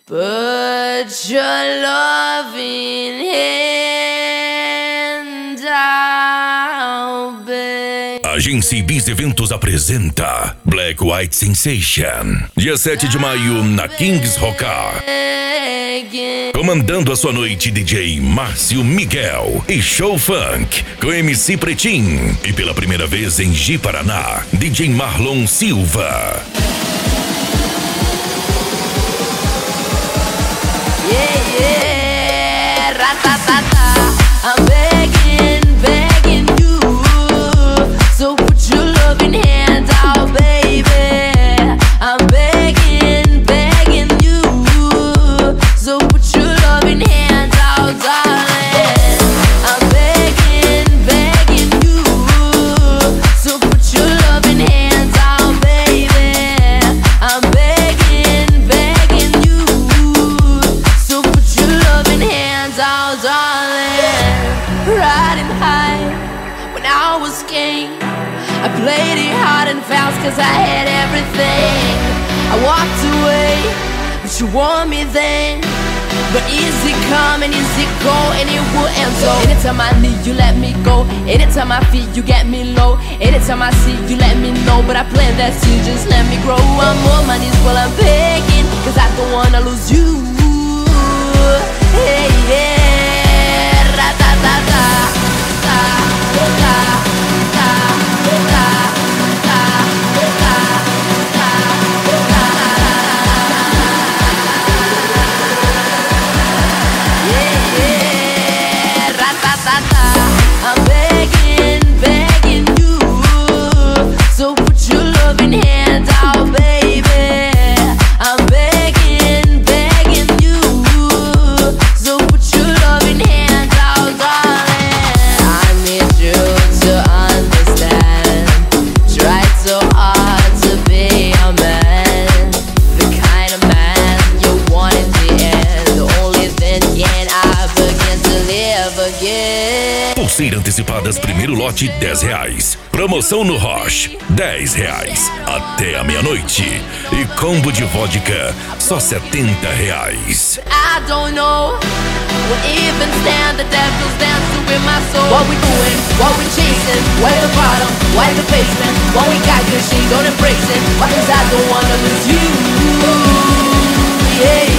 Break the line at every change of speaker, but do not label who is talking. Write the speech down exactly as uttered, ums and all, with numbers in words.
Put your loving hand out, babe.
Agência Ibis Eventos apresenta Black White Sensation, dia sete de maio na Kings Rockar. Comandando a sua noite, D J Márcio Miguel e Show Funk com M C Pretinho. E pela primeira vez em Ji-Paraná, D J Marlon Silva.
Yeah, yeah, ra-ta-ta-ta. I'm begging, begging you, so put your loving hand out, baby. I'm begging, begging you, so put your loving hand out, darling. I'm begging, begging you, so put your loving hand out, baby. I'm begging, begging you, so put your loving hands out, darling. Riding high when I was king, I played it hard and fast cause I had everything. I walked away, but you want me then. But easy come and easy go, and it will end so. Anytime I need you, let me go. Anytime I feel you, get me low. Anytime I see you, let me know. But I plan that you just let me grow. I'm on my knees while I'm begging, cause I don't wanna lose you. Hey, yeah, ra-ta-ta-ta, ta, ta, ta, ta, ta, ta, ta, ta. Yeah, yeah, ra-ta-ta-ta. I'm begging, begging you, so put your loving hand out, baby. I'm begging, begging you, so put your loving hand out, darling. I need you to understand. Tried so hard to be a man, the kind of man you want in the end. Only then can I begin to live again.
Pulseira antecipadas primeiro lote dez reais. Promoção no Roche dez reais até a meia-noite. E combo de vodka só setenta reais.
I don't know what even stand, the devil's dancing with my soul. What we doing, what we chasing, where the bottom, why the basement. What we got good, she don't embrace it. Why cause I don't wanna lose you. Yeah.